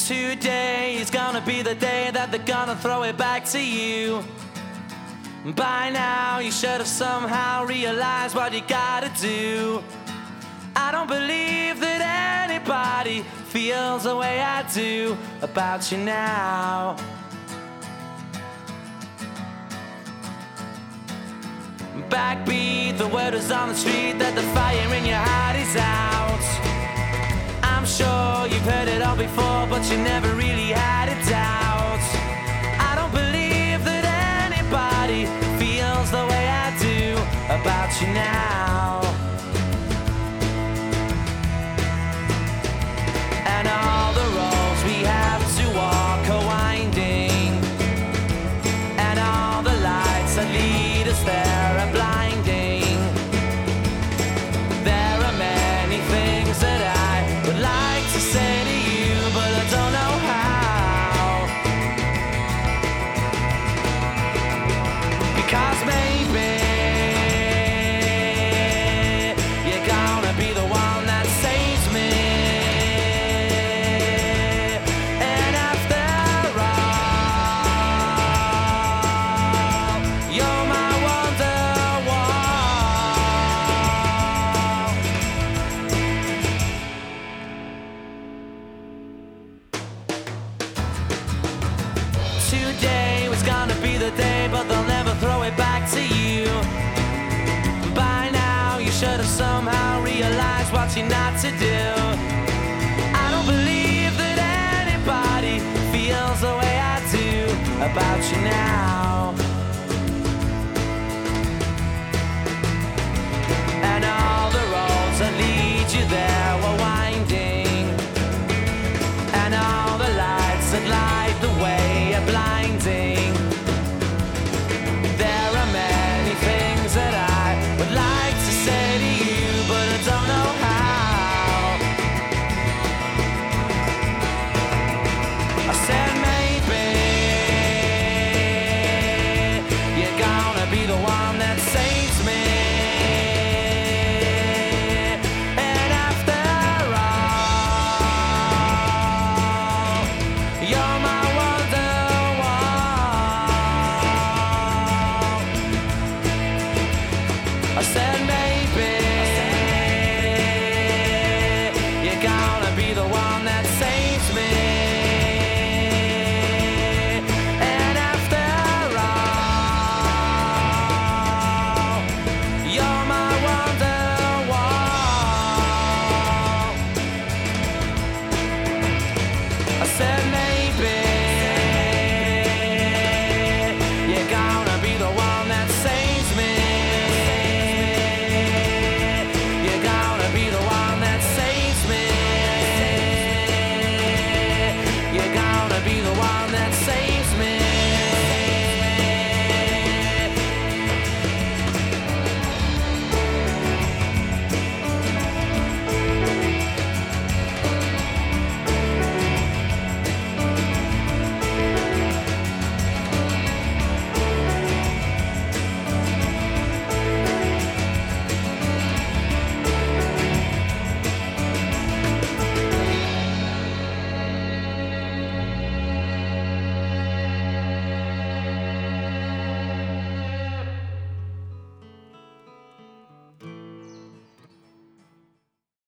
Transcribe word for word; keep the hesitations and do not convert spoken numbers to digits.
Today is gonna be the day that they're gonna throw it back to you. By now you should have somehow realized what you gotta do. I don't believe that anybody feels the way I do about you now. Backbeat, the word is on the street that the fire in your heart is out. I'm sure you've heard it all before, but you never really had a doubt. I don't believe that anybody feels the way I do about you now. And all the roads we have to walk are winding, and all the lights that lead us there are blinding. There are many things that I would like to say to you, but I don't know how. Because maybe you're gonna be the one that saves me. And after all, you're my Today was gonna be the day, but they'll never throw it back to you. By now you should have somehow realized what you're not to do. I don't believe that anybody feels the way I do about you now. And all the roads that lead you there were winding, and all the lights that light the way are blinding. There are many things that I would like to say to you, but I don't know how. I said maybe you're gonna be the one that saves me. And after all, you're my I said, man.